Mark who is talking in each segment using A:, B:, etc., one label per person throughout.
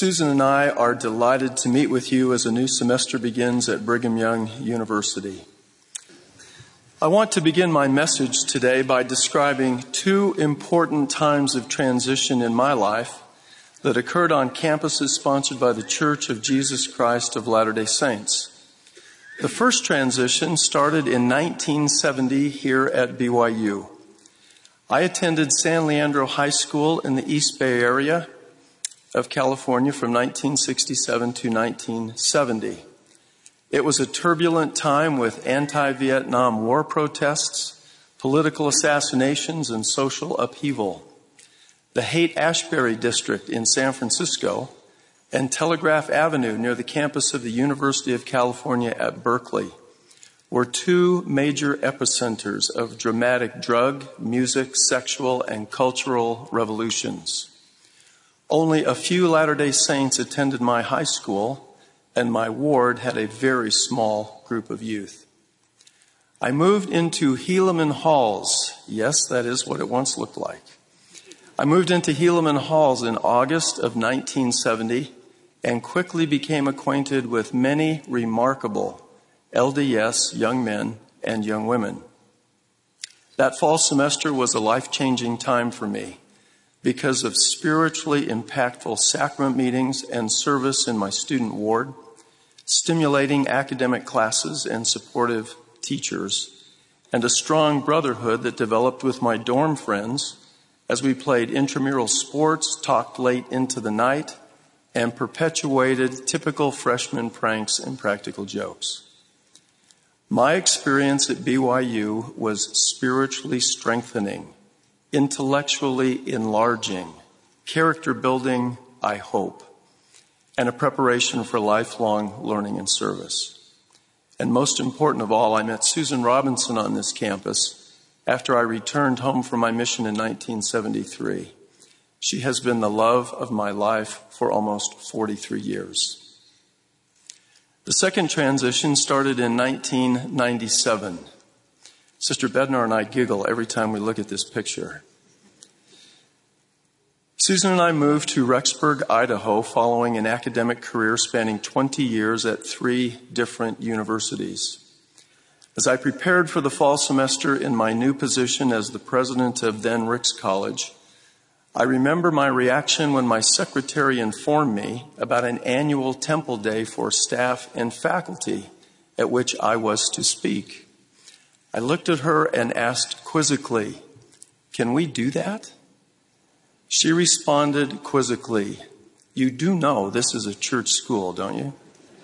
A: Susan and I are delighted to meet with you as a new semester begins at Brigham Young University. I want to begin my message today by describing two important times of transition in my life that occurred on campuses sponsored by the Church of Jesus Christ of Latter-day Saints. The first transition started in 1970 here at BYU. I attended San Leandro High School in the East Bay area of California from 1967 to 1970. It was a turbulent time with anti-Vietnam War protests, political assassinations, and social upheaval. The Haight-Ashbury district in San Francisco and Telegraph Avenue near the campus of the University of California at Berkeley were two major epicenters of dramatic drug, music, sexual, and cultural revolutions. Only a few Latter-day Saints attended my high school, and my ward had a very small group of youth. I moved into Helaman Halls. Yes, that is what it once looked like. I moved into Helaman Halls in August of 1970 and quickly became acquainted with many remarkable LDS young men and young women. That fall semester was a life-changing time for me because of spiritually impactful sacrament meetings and service in my student ward, stimulating academic classes and supportive teachers, and a strong brotherhood that developed with my dorm friends as we played intramural sports, talked late into the night, and perpetuated typical freshman pranks and practical jokes. My experience at BYU was spiritually strengthening, intellectually enlarging, character building, I hope, and a preparation for lifelong learning and service. And most important of all, I met Susan Robinson on this campus after I returned home from my mission in 1973. She has been the love of my life for almost 43 years. The second transition started in 1997. Sister Bednar and I giggle every time we look at this picture. Susan and I moved to Rexburg, Idaho, following an academic career spanning 20 years at 3 different universities. As I prepared for the fall semester in my new position as the president of then Ricks College, I remember my reaction when my secretary informed me about an annual temple day for staff and faculty at which I was to speak. I looked at her and asked quizzically, "Can we do that?" She responded quizzically, "You do know this is a church school, don't you?"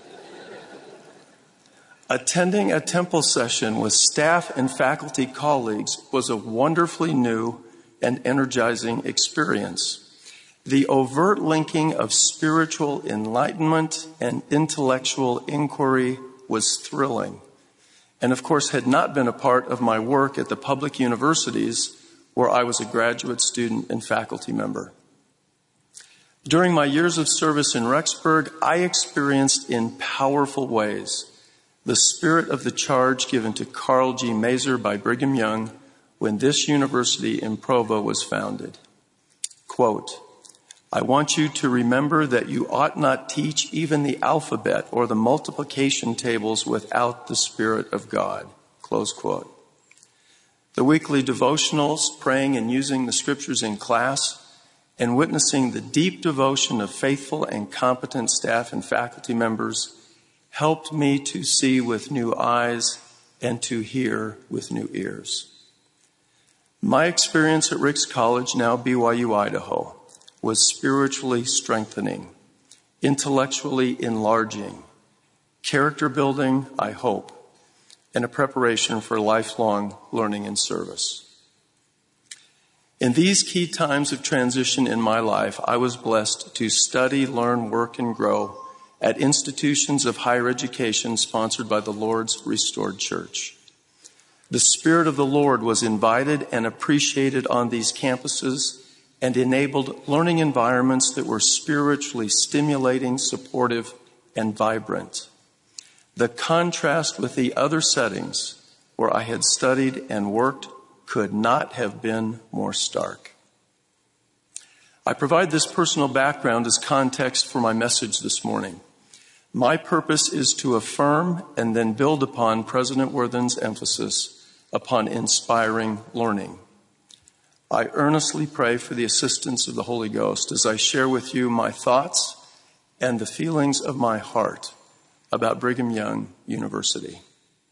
A: Attending a temple session with staff and faculty colleagues was a wonderfully new and energizing experience. The overt linking of spiritual enlightenment and intellectual inquiry was thrilling, and of course had not been a part of my work at the public universities where I was a graduate student and faculty member. During my years of service in Rexburg, I experienced in powerful ways the spirit of the charge given to Carl G. Mazer by Brigham Young when this university in Provo was founded. Quote, "I want you to remember that you ought not teach even the alphabet or the multiplication tables without the Spirit of God." Close quote. The weekly devotionals, praying and using the scriptures in class, and witnessing the deep devotion of faithful and competent staff and faculty members helped me to see with new eyes and to hear with new ears. My experience at Ricks College, now BYU, Idaho, was spiritually strengthening, intellectually enlarging, character building, I hope, and a preparation for lifelong learning and service. In these key times of transition in my life, I was blessed to study, learn, work, and grow at institutions of higher education sponsored by the Lord's Restored Church. The Spirit of the Lord was invited and appreciated on these campuses and enabled learning environments that were spiritually stimulating, supportive, and vibrant. The contrast with the other settings where I had studied and worked could not have been more stark. I provide this personal background as context for my message this morning. My purpose is to affirm and then build upon President Worthen's emphasis upon inspiring learning. I earnestly pray for the assistance of the Holy Ghost as I share with you my thoughts and the feelings of my heart about Brigham Young University.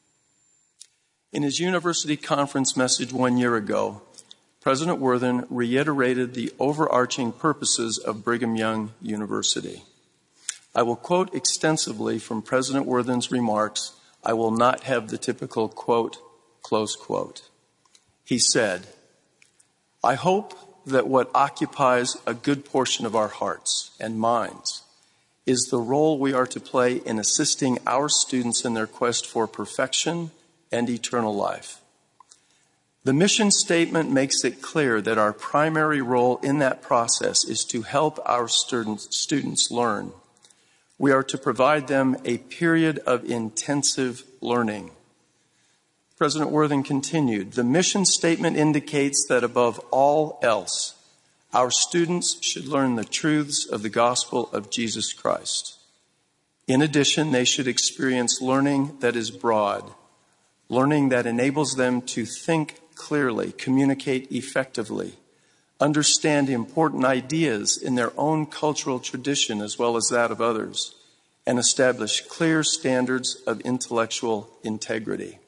A: In his university conference message 1 year ago, President Worthen reiterated the overarching purposes of Brigham Young University. I will quote extensively from President Worthen's remarks. I will not have the typical quote, close quote. He said, "I hope that what occupies a good portion of our hearts and minds is the role we are to play in assisting our students in their quest for perfection and eternal life. The mission statement makes it clear that our primary role in that process is to help our students learn. We are to provide them a period of intensive learning." President Worthen continued, "The mission statement indicates that above all else, our students should learn the truths of the gospel of Jesus Christ. In addition, they should experience learning that is broad, learning that enables them to think clearly, communicate effectively, understand important ideas in their own cultural tradition as well as that of others, and establish clear standards of intellectual integrity."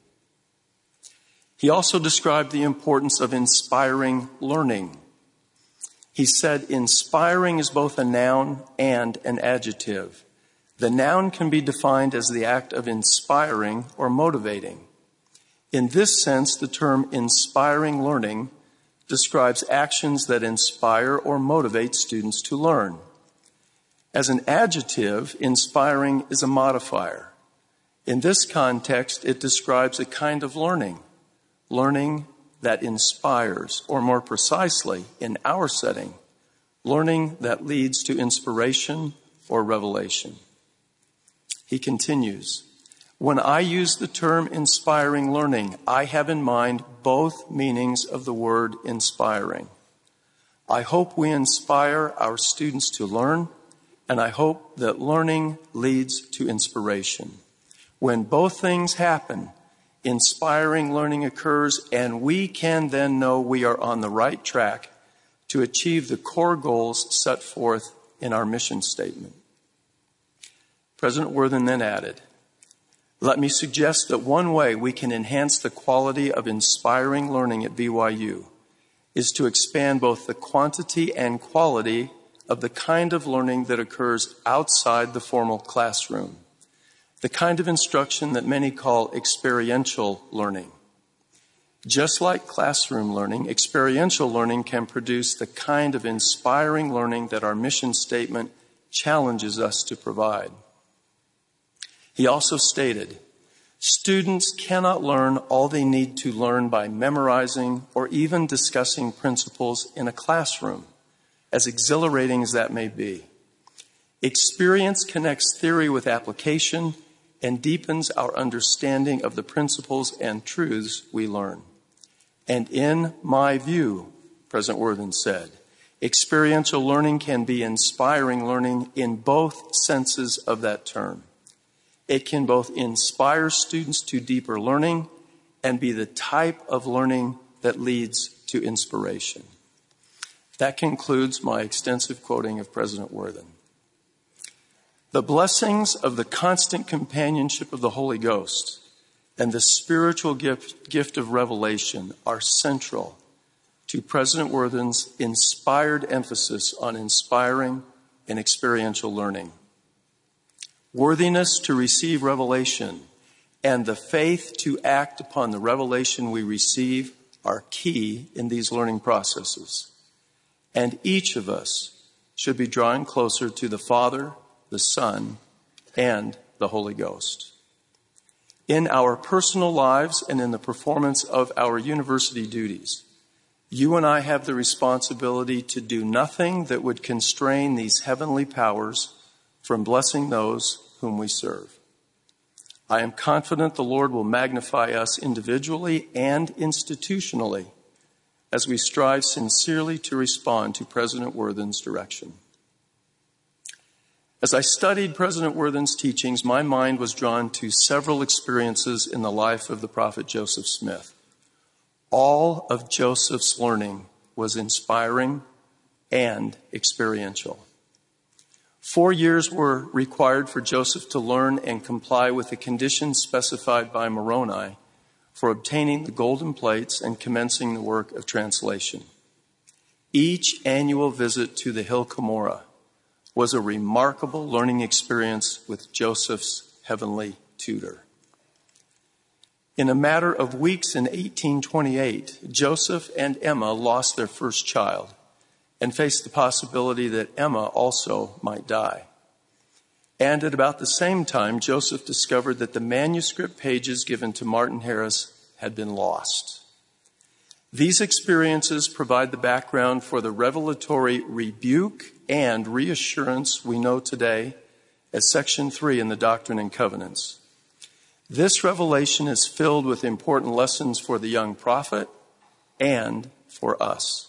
A: He also described the importance of inspiring learning. He said, "Inspiring is both a noun and an adjective. The noun can be defined as the act of inspiring or motivating. In this sense, the term inspiring learning describes actions that inspire or motivate students to learn. As an adjective, inspiring is a modifier. In this context, it describes a kind of learning that inspires, or more precisely, in our setting, learning that leads to inspiration or revelation." He continues, "When I use the term inspiring learning, I have in mind both meanings of the word inspiring. I hope we inspire our students to learn, and I hope that learning leads to inspiration. When both things happen, inspiring learning occurs, and we can then know we are on the right track to achieve the core goals set forth in our mission statement." President Worthen then added, "Let me suggest that one way we can enhance the quality of inspiring learning at BYU is to expand both the quantity and quality of the kind of learning that occurs outside the formal classroom, the kind of instruction that many call experiential learning. Just like classroom learning, experiential learning can produce the kind of inspiring learning that our mission statement challenges us to provide." He also stated, "Students cannot learn all they need to learn by memorizing or even discussing principles in a classroom, as exhilarating as that may be. Experience connects theory with application and deepens our understanding of the principles and truths we learn. And in my view," President Worthen said, "experiential learning can be inspiring learning in both senses of that term. It can both inspire students to deeper learning and be the type of learning that leads to inspiration." That concludes my extensive quoting of President Worthen. The blessings of the constant companionship of the Holy Ghost and the spiritual gift of revelation are central to President Worthen's inspired emphasis on inspiring and experiential learning. Worthiness to receive revelation and the faith to act upon the revelation we receive are key in these learning processes. And each of us should be drawing closer to the Father, the Son, and the Holy Ghost. In our personal lives and in the performance of our university duties, you and I have the responsibility to do nothing that would constrain these heavenly powers from blessing those whom we serve. I am confident the Lord will magnify us individually and institutionally as we strive sincerely to respond to President Worthen's direction. As I studied President Worthen's teachings, my mind was drawn to several experiences in the life of the prophet Joseph Smith. All of Joseph's learning was inspiring and experiential. 4 years were required for Joseph to learn and comply with the conditions specified by Moroni for obtaining the golden plates and commencing the work of translation. Each annual visit to the hill Cumorah was a remarkable learning experience with Joseph's heavenly tutor. In a matter of weeks in 1828, Joseph and Emma lost their first child and faced the possibility that Emma also might die. And at about the same time, Joseph discovered that the manuscript pages given to Martin Harris had been lost. These experiences provide the background for the revelatory rebuke and reassurance we know today as Section 3 in the Doctrine and Covenants. This revelation is filled with important lessons for the young prophet and for us.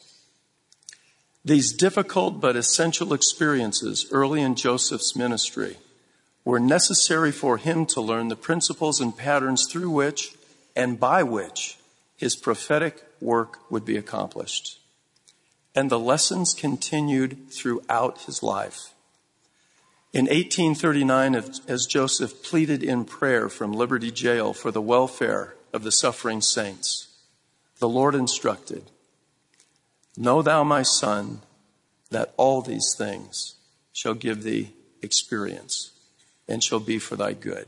A: These difficult but essential experiences early in Joseph's ministry were necessary for him to learn the principles and patterns through which and by which his prophetic work would be accomplished. And the lessons continued throughout his life. In 1839, as Joseph pleaded in prayer from Liberty Jail for the welfare of the suffering saints, the Lord instructed, "Know thou, my son, that all these things shall give thee experience and shall be for thy good."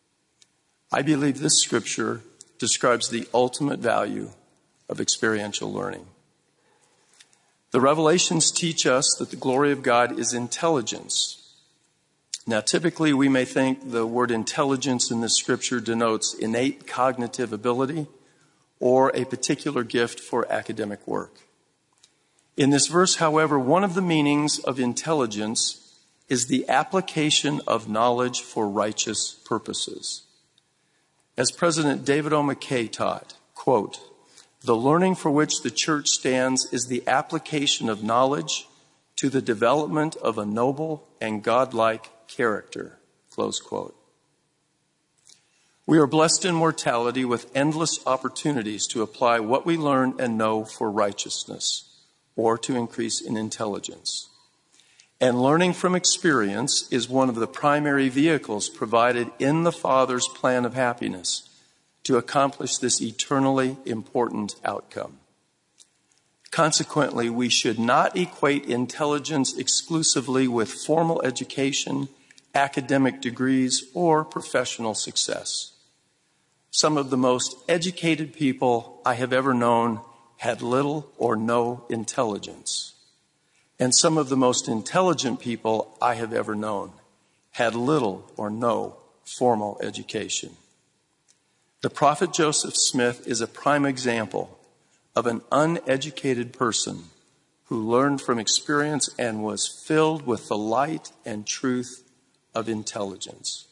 A: I believe this scripture describes the ultimate value of experiential learning. The Revelations teach us that the glory of God is intelligence. Now, typically we may think the word intelligence in this scripture denotes innate cognitive ability or a particular gift for academic work. In this verse, however, one of the meanings of intelligence is the application of knowledge for righteous purposes. As President David O. McKay taught, quote, "The learning for which the church stands is the application of knowledge to the development of a noble and godlike character," close quote. We are blessed in mortality with endless opportunities to apply what we learn and know for righteousness or to increase in intelligence. And learning from experience is one of the primary vehicles provided in the Father's plan of happiness to accomplish this eternally important outcome. Consequently, we should not equate intelligence exclusively with formal education, academic degrees, or professional success. Some of the most educated people I have ever known had little or no intelligence. And some of the most intelligent people I have ever known had little or no formal education. The prophet Joseph Smith is a prime example of an uneducated person who learned from experience and was filled with the light and truth of intelligence.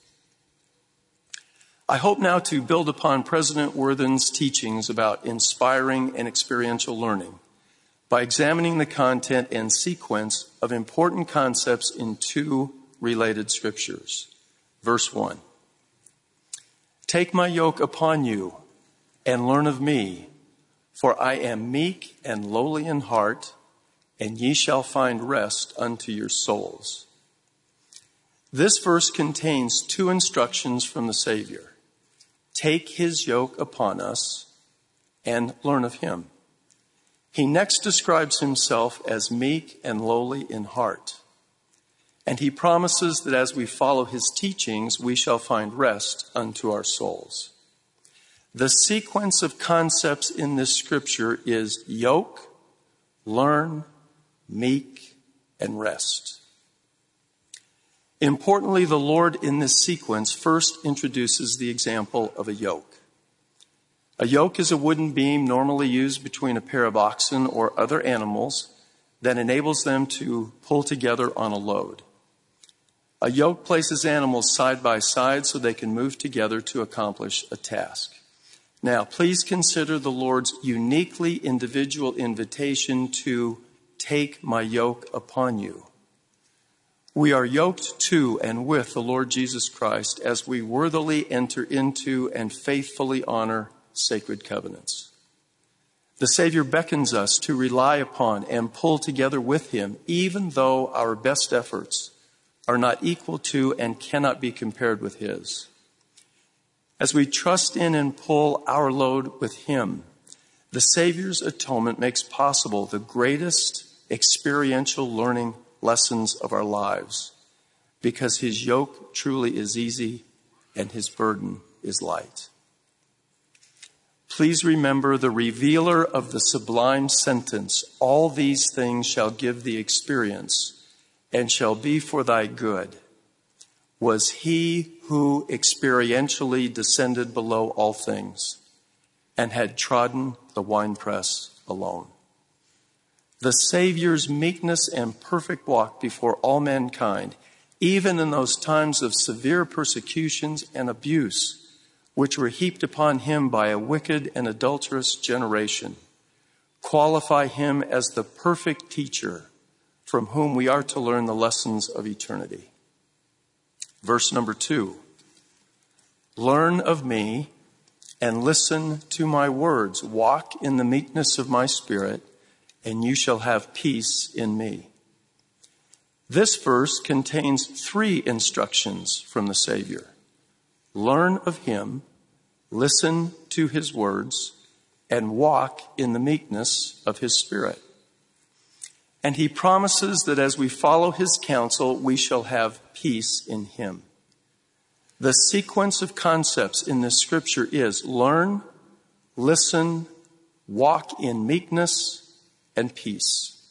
A: I hope now to build upon President Worthen's teachings about inspiring and experiential learning by examining the content and sequence of important concepts in two related scriptures. Verse 1. "Take my yoke upon you and learn of me, for I am meek and lowly in heart, and ye shall find rest unto your souls." This verse contains two instructions from the Savior. Take his yoke upon us and learn of him. He next describes himself as meek and lowly in heart. And he promises that as we follow his teachings, we shall find rest unto our souls. The sequence of concepts in this scripture is yoke, learn, meek, and rest. Importantly, the Lord in this sequence first introduces the example of a yoke. A yoke is a wooden beam normally used between a pair of oxen or other animals that enables them to pull together on a load. A yoke places animals side by side so they can move together to accomplish a task. Now, please consider the Lord's uniquely individual invitation to take my yoke upon you. We are yoked to and with the Lord Jesus Christ as we worthily enter into and faithfully honor sacred covenants. The Savior beckons us to rely upon and pull together with him, even though our best efforts are not equal to and cannot be compared with his. As we trust in and pull our load with him, the Savior's atonement makes possible the greatest experiential learning lessons of our lives, because his yoke truly is easy and his burden is light. Please remember the revealer of the sublime sentence, all these things shall give thee experience and shall be for thy good, was he who experientially descended below all things and had trodden the winepress alone. The Savior's meekness and perfect walk before all mankind, even in those times of severe persecutions and abuse, which were heaped upon him by a wicked and adulterous generation, qualify him as the perfect teacher from whom we are to learn the lessons of eternity. Verse number 2, learn of me and listen to my words. Walk in the meekness of my spirit, and you shall have peace in me. This verse contains 3 instructions from the Savior. Learn of him, listen to his words, and walk in the meekness of his spirit. And he promises that as we follow his counsel, we shall have peace in him. The sequence of concepts in this scripture is learn, listen, walk in meekness, and peace.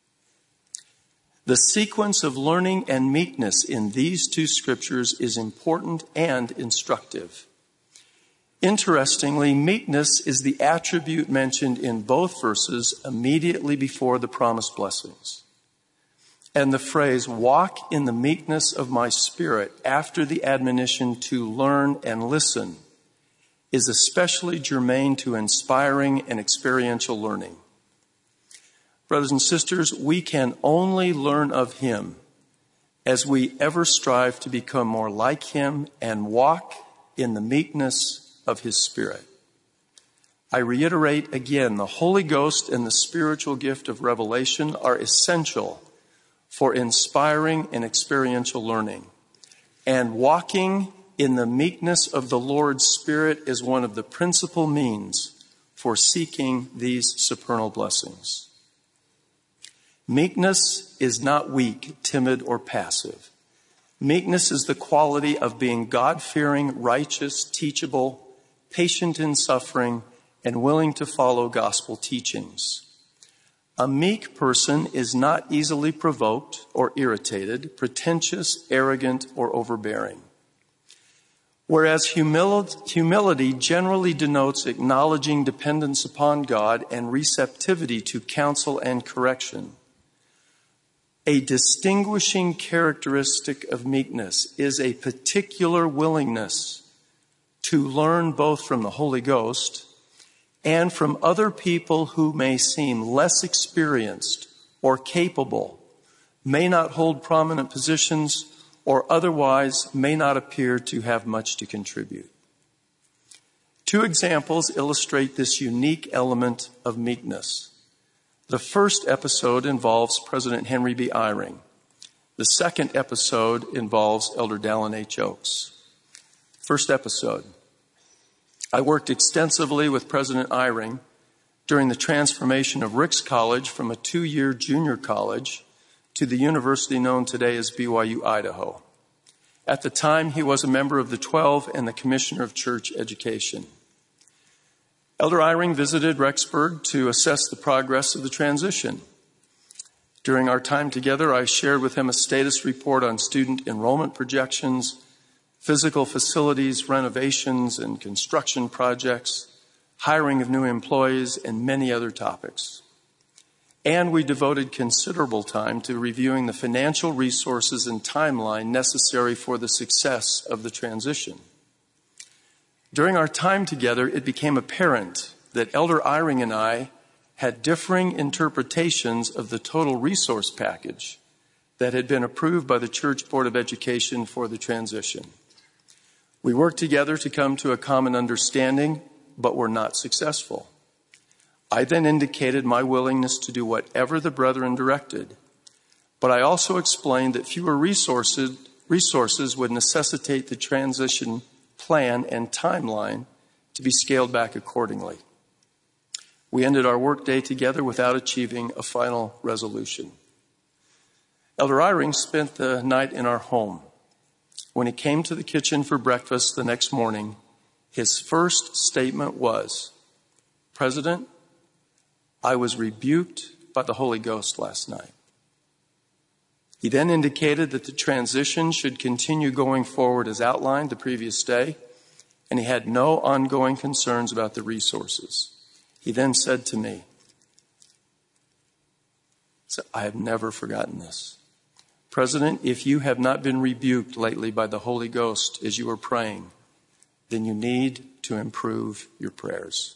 A: The sequence of learning and meekness in these 2 scriptures is important and instructive. Interestingly, meekness is the attribute mentioned in both verses immediately before the promised blessings. And the phrase, walk in the meekness of my spirit, after the admonition to learn and listen, is especially germane to inspiring and experiential learning. Brothers and sisters, we can only learn of him as we ever strive to become more like him and walk in the meekness of his spirit. I reiterate again, the Holy Ghost and the spiritual gift of revelation are essential for inspiring and experiential learning. And walking in the meekness of the Lord's Spirit is one of the principal means for seeking these supernal blessings. Meekness is not weak, timid, or passive. Meekness is the quality of being God-fearing, righteous, teachable, patient in suffering, and willing to follow gospel teachings. A meek person is not easily provoked or irritated, pretentious, arrogant, or overbearing. Whereas humility generally denotes acknowledging dependence upon God and receptivity to counsel and correction. A distinguishing characteristic of meekness is a particular willingness to learn both from the Holy Ghost and from other people who may seem less experienced or capable, may not hold prominent positions, or otherwise may not appear to have much to contribute. 2 examples illustrate this unique element of meekness. The first episode involves President Henry B. Eyring. The second episode involves Elder Dallin H. Oaks. First episode. I worked extensively with President Eyring during the transformation of Ricks College from a 2-year junior college to the university known today as BYU, Idaho. At the time, he was a member of the 12 and the Commissioner of Church Education. Elder Eyring visited Rexburg to assess the progress of the transition. During our time together, I shared with him a status report on student enrollment projections, physical facilities, renovations, and construction projects, hiring of new employees, and many other topics. And we devoted considerable time to reviewing the financial resources and timeline necessary for the success of the transition. During our time together, it became apparent that Elder Eyring and I had differing interpretations of the total resource package that had been approved by the Church Board of Education for the transition. We worked together to come to a common understanding, but were not successful. I then indicated my willingness to do whatever the brethren directed, but I also explained that fewer resources would necessitate the transition plan and timeline to be scaled back accordingly. We ended our workday together without achieving a final resolution. Elder Eyring spent the night in our home. When he came to the kitchen for breakfast the next morning, his first statement was, "President, I was rebuked by the Holy Ghost last night." He then indicated that the transition should continue going forward as outlined the previous day, and he had no ongoing concerns about the resources. He then said to me, "I have never forgotten this. President, if you have not been rebuked lately by the Holy Ghost as you are praying, then you need to improve your prayers."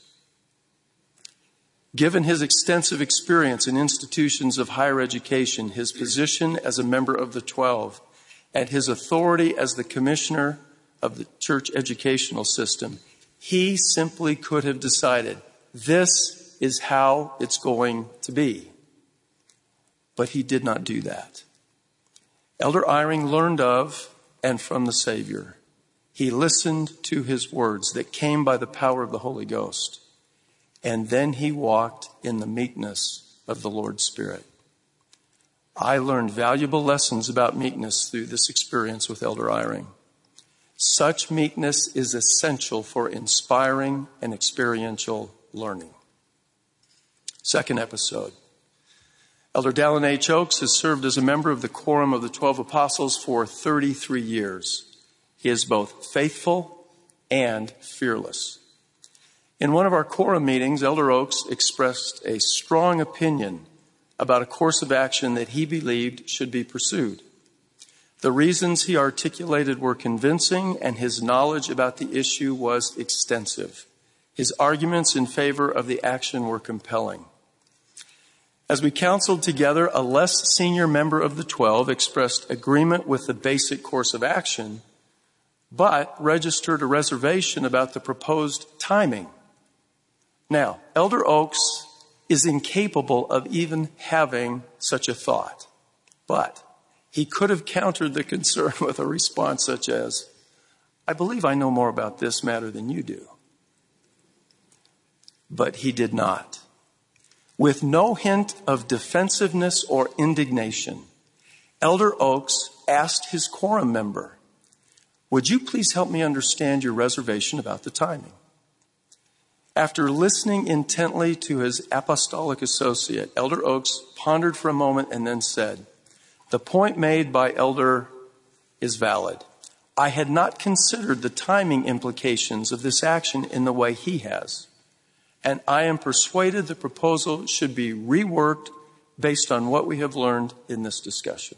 A: Given his extensive experience in institutions of higher education, his position as a member of the 12, and his authority as the commissioner of the church educational system, he simply could have decided, this is how it's going to be. But he did not do that. Elder Eyring learned of and from the Savior. He listened to his words that came by the power of the Holy Ghost. And then he walked in the meekness of the Lord's Spirit. I learned valuable lessons about meekness through this experience with Elder Eyring. Such meekness is essential for inspiring and experiential learning. Second episode. Elder Dallin H. Oaks has served as a member of the Quorum of the 12 Apostles for 33 years. He is both faithful and fearless. In one of our quorum meetings, Elder Oaks expressed a strong opinion about a course of action that he believed should be pursued. The reasons he articulated were convincing, and his knowledge about the issue was extensive. His arguments in favor of the action were compelling. As we counseled together, a less senior member of the 12 expressed agreement with the basic course of action, but registered a reservation about the proposed timing. Now, Elder Oaks is incapable of even having such a thought, but he could have countered the concern with a response such as, "I believe I know more about this matter than you do." But he did not. With no hint of defensiveness or indignation, Elder Oaks asked his quorum member, "Would you please help me understand your reservation about the timing?" After listening intently to his apostolic associate, Elder Oaks pondered for a moment and then said, "The point made by Elder is valid. I had not considered the timing implications of this action in the way he has, and I am persuaded the proposal should be reworked based on what we have learned in this discussion."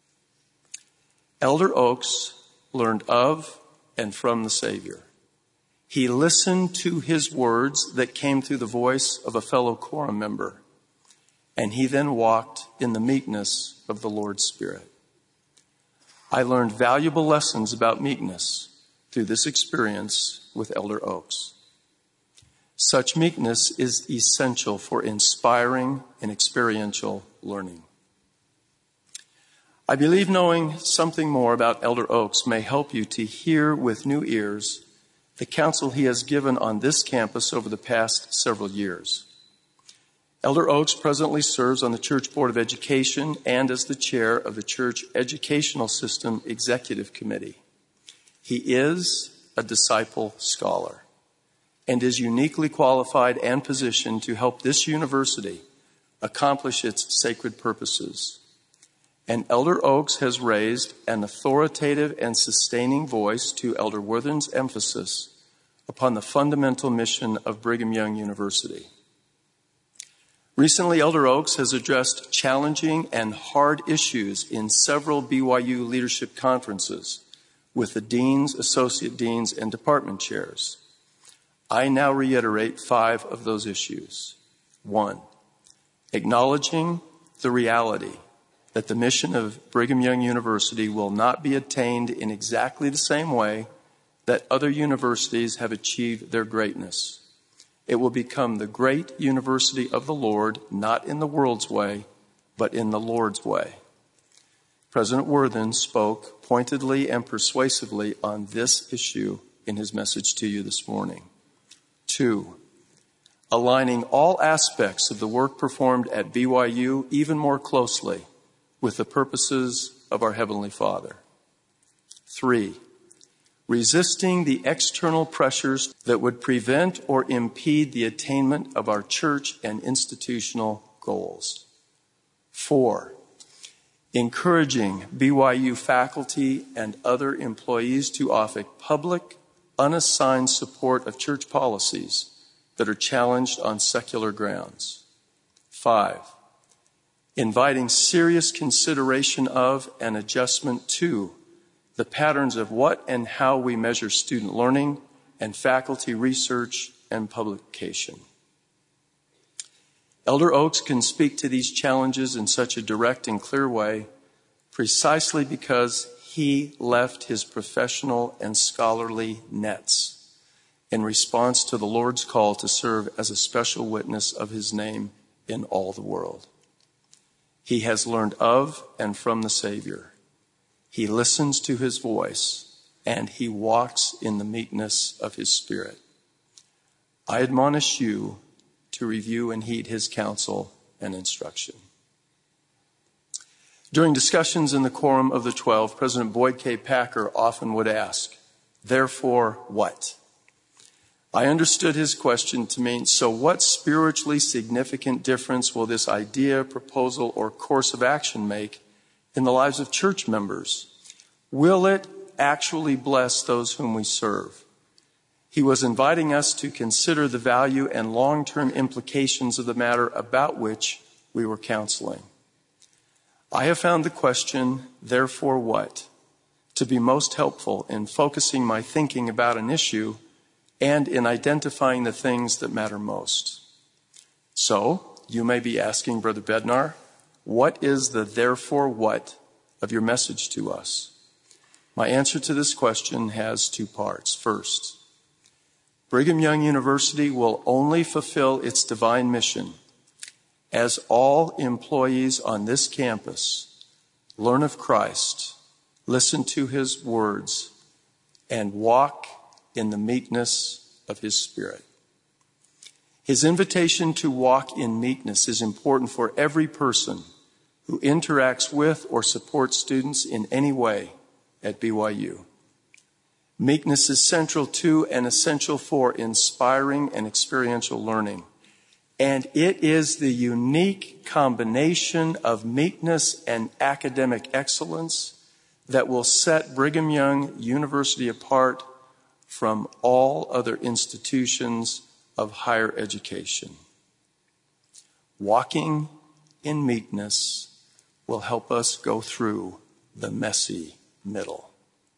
A: Elder Oaks learned of and from the Savior. He listened to his words that came through the voice of a fellow quorum member, and he then walked in the meekness of the Lord's Spirit. I learned valuable lessons about meekness through this experience with Elder Oaks. Such meekness is essential for inspiring and experiential learning. I believe knowing something more about Elder Oaks may help you to hear with new ears the counsel he has given on this campus over the past several years. Elder Oaks presently serves on the Church Board of Education and as the chair of the Church Educational System Executive Committee. He is a disciple scholar and is uniquely qualified and positioned to help this university accomplish its sacred purposes. And Elder Oaks has raised an authoritative and sustaining voice to Elder Worthen's emphasis upon the fundamental mission of Brigham Young University. Recently, Elder Oaks has addressed challenging and hard issues in several BYU leadership conferences with the deans, associate deans, and department chairs. I now reiterate 5 of those issues. 1, acknowledging the reality that the mission of Brigham Young University will not be attained in exactly the same way that other universities have achieved their greatness. It will become the great university of the Lord, not in the world's way, but in the Lord's way. President Worthen spoke pointedly and persuasively on this issue in his message to you this morning. 2, aligning all aspects of the work performed at BYU even more closely with the purposes of our Heavenly Father. 3, resisting the external pressures that would prevent or impede the attainment of our church and institutional goals. 4, encouraging BYU faculty and other employees to offer public, unassigned support of church policies that are challenged on secular grounds. 5, inviting serious consideration of and adjustment to the patterns of what and how we measure student learning and faculty research and publication. Elder Oaks can speak to these challenges in such a direct and clear way precisely because he left his professional and scholarly nets in response to the Lord's call to serve as a special witness of his name in all the world. He has learned of and from the Savior. He listens to his voice, and he walks in the meekness of his Spirit. I admonish you to review and heed his counsel and instruction. During discussions in the Quorum of the 12, President Boyd K. Packer often would ask, "Therefore what?" I understood his question to mean, so what spiritually significant difference will this idea, proposal, or course of action make in the lives of church members? Will it actually bless those whom we serve? He was inviting us to consider the value and long-term implications of the matter about which we were counseling. I have found the question, "Therefore what?" to be most helpful in focusing my thinking about an issue and in identifying the things that matter most. So, you may be asking, Brother Bednar, what is the therefore what of your message to us? My answer to this question has 2 parts. First, Brigham Young University will only fulfill its divine mission as all employees on this campus learn of Christ, listen to his words, and walk in the meekness of his Spirit. His invitation to walk in meekness is important for every person who interacts with or supports students in any way at BYU. Meekness is central to and essential for inspiring and experiential learning. And it is the unique combination of meekness and academic excellence that will set Brigham Young University apart from all other institutions of higher education. Walking in meekness will help us go through the messy middle.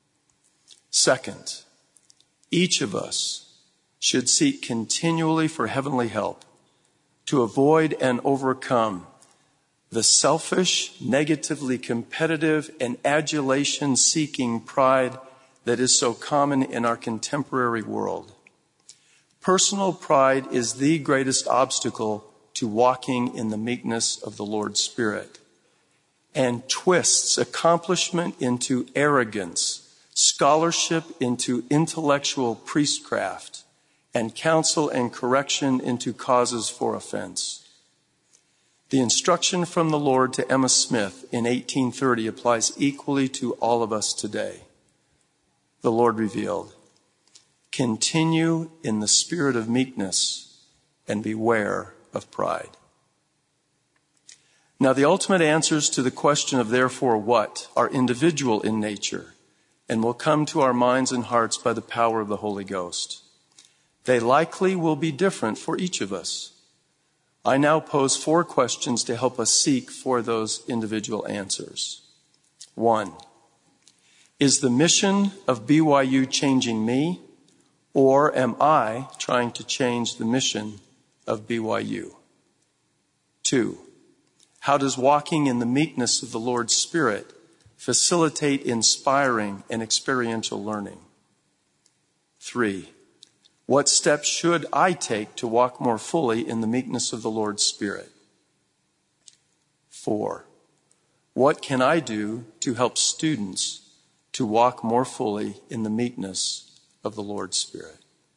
A: Second, each of us should seek continually for heavenly help to avoid and overcome the selfish, negatively competitive, and adulation-seeking pride that is so common in our contemporary world. Personal pride is the greatest obstacle to walking in the meekness of the Lord's Spirit and twists accomplishment into arrogance, scholarship into intellectual priestcraft, and counsel and correction into causes for offense. The instruction from the Lord to Emma Smith in 1830 applies equally to all of us today. The Lord revealed, "Continue in the spirit of meekness and beware of pride." Now, the ultimate answers to the question of therefore what are individual in nature and will come to our minds and hearts by the power of the Holy Ghost. They likely will be different for each of us. I now pose 4 questions to help us seek for those individual answers. 1, Is the mission of BYU changing me, or am I trying to change the mission of BYU? 2, how does walking in the meekness of the Lord's Spirit facilitate inspiring and experiential learning? 3, what steps should I take to walk more fully in the meekness of the Lord's Spirit? 4, what can I do to help students to walk more fully in the meekness of the Lord's Spirit?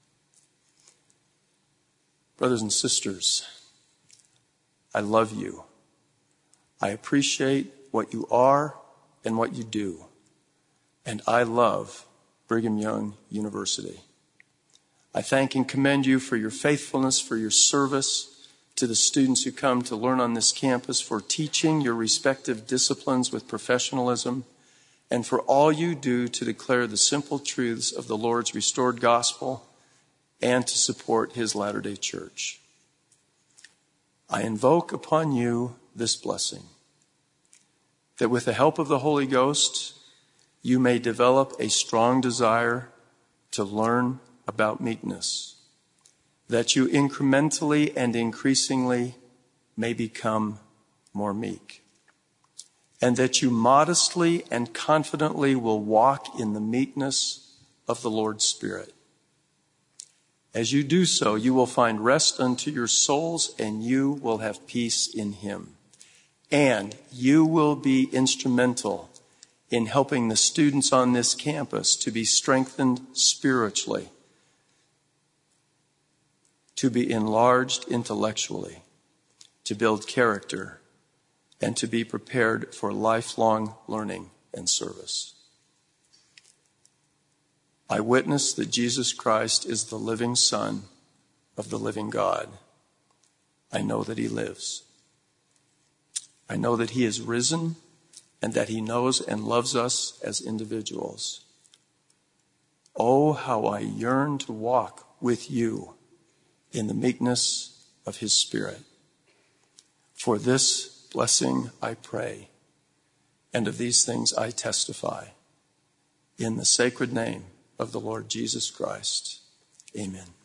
A: Brothers and sisters, I love you. I appreciate what you are and what you do. And I love Brigham Young University. I thank and commend you for your faithfulness, for your service to the students who come to learn on this campus, for teaching your respective disciplines with professionalism, and for all you do to declare the simple truths of the Lord's restored gospel and to support his Latter-day Church. I invoke upon you this blessing, that with the help of the Holy Ghost, you may develop a strong desire to learn about meekness, that you incrementally and increasingly may become more meek, and that you modestly and confidently will walk in the meekness of the Lord's Spirit. As you do so, you will find rest unto your souls, and you will have peace in him. And you will be instrumental in helping the students on this campus to be strengthened spiritually, to be enlarged intellectually, to build character, and to be prepared for lifelong learning and service. I witness that Jesus Christ is the living Son of the living God. I know that he lives. I know that he is risen and that he knows and loves us as individuals. Oh, how I yearn to walk with you in the meekness of his Spirit. For this blessing I pray, and of these things I testify, in the sacred name of the Lord Jesus Christ. Amen.